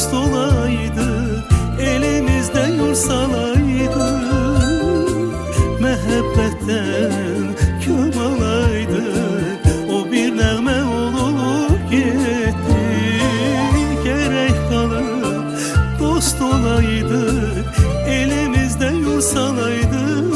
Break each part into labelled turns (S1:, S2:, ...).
S1: dost olaydık, elimizde yurt salaydık, mehabbetten küm alaydık, o bir nəğmə olup gitti. Gerek kalıp dost olaydık, elimizde yurt salaydık,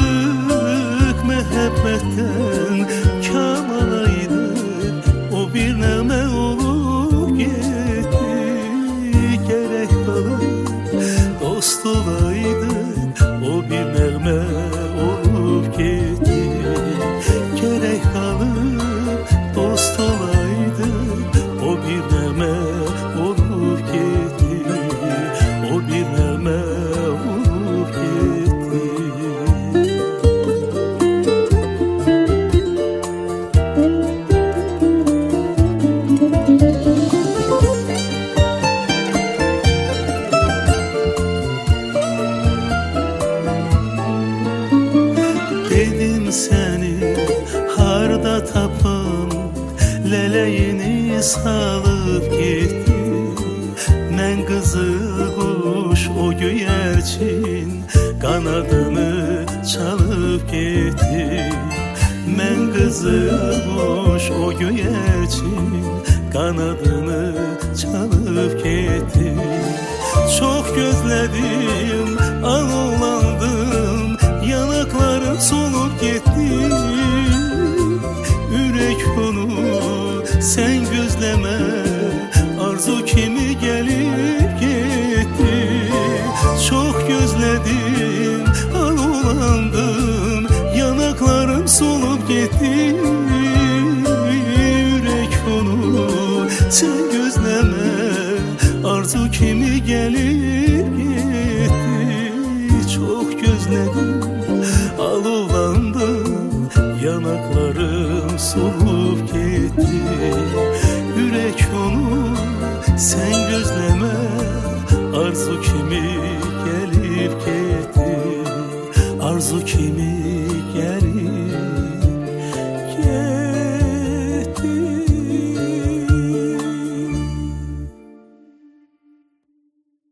S1: mehabbetten küm alaydık, o bir nəğmə olup gitti. Gerek kalıp dost olaydık, o bir nəğmə olup gitti. Gerek kalıp dost olaydık, o bir nəğmə olup gitti. O bir nəğmə olup gitti. Dedim seni harda tapam, lələyini salıp gitti. Mən qızıl quş o göyərçin, qanadını çalıp gitti. Mən qızıl quş o göyərçin, qanadını çalıp gitti. Çok gözledim, alovlandım, yanaklarım solup gitti. Ürek onu sen gözleme, arzu kimi gelip gitti. Çok gözledim, alovlandım, yanaklarım solup gitti. Ürek onu sen gözleme, arzu kimi gelip gitti. Çok gözledim, alovlandım, yanaklarım solup gitti. Yürek onu sen gözleme, arzu kimi gelip gitti. Arzu kimi